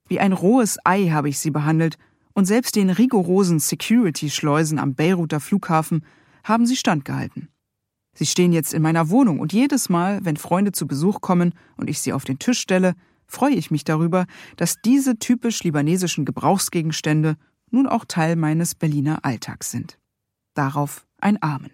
Wie ein rohes Ei habe ich sie behandelt und selbst den rigorosen Security-Schleusen am Beiruter Flughafen haben sie standgehalten. Sie stehen jetzt in meiner Wohnung und jedes Mal, wenn Freunde zu Besuch kommen und ich sie auf den Tisch stelle, freue ich mich darüber, dass diese typisch libanesischen Gebrauchsgegenstände nun auch Teil meines Berliner Alltags sind. Darauf ein Amen.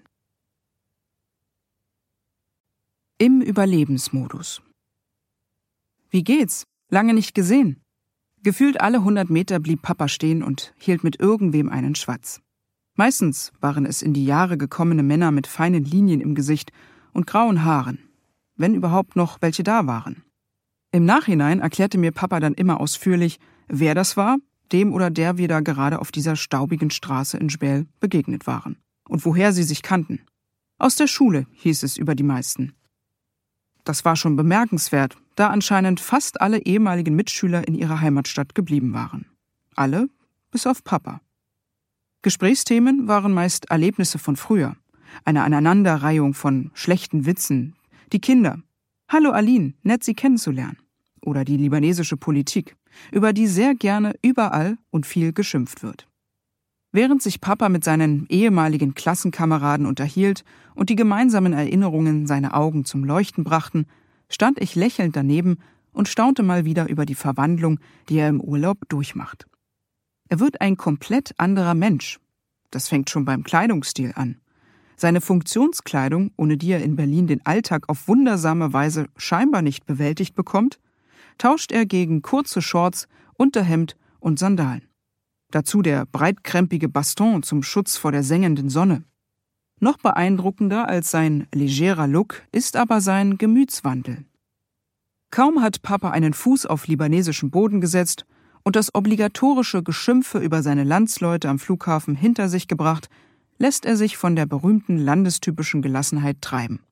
Im Überlebensmodus. Wie geht's? Lange nicht gesehen. Gefühlt alle 100 Meter blieb Papa stehen und hielt mit irgendwem einen Schwatz. Meistens waren es in die Jahre gekommene Männer mit feinen Linien im Gesicht und grauen Haaren, wenn überhaupt noch welche da waren. Im Nachhinein erklärte mir Papa dann immer ausführlich, wer das war, dem oder der wir da gerade auf dieser staubigen Straße in Spell begegnet waren und woher sie sich kannten. Aus der Schule, hieß es über die meisten. Das war schon bemerkenswert, da anscheinend fast alle ehemaligen Mitschüler in ihrer Heimatstadt geblieben waren. Alle, bis auf Papa. Gesprächsthemen waren meist Erlebnisse von früher, eine Aneinanderreihung von schlechten Witzen, die Kinder. Hallo Aline, nett Sie kennenzulernen. Oder die libanesische Politik, über die sehr gerne überall und viel geschimpft wird. Während sich Papa mit seinen ehemaligen Klassenkameraden unterhielt und die gemeinsamen Erinnerungen seine Augen zum Leuchten brachten, stand ich lächelnd daneben und staunte mal wieder über die Verwandlung, die er im Urlaub durchmacht. Er wird ein komplett anderer Mensch. Das fängt schon beim Kleidungsstil an. Seine Funktionskleidung, ohne die er in Berlin den Alltag auf wundersame Weise scheinbar nicht bewältigt bekommt, tauscht er gegen kurze Shorts, Unterhemd und Sandalen. Dazu der breitkrempige Baston zum Schutz vor der sengenden Sonne. Noch beeindruckender als sein legerer Look ist aber sein Gemütswandel. Kaum hat Papa einen Fuß auf libanesischem Boden gesetzt und das obligatorische Geschimpfe über seine Landsleute am Flughafen hinter sich gebracht, lässt er sich von der berühmten landestypischen Gelassenheit treiben.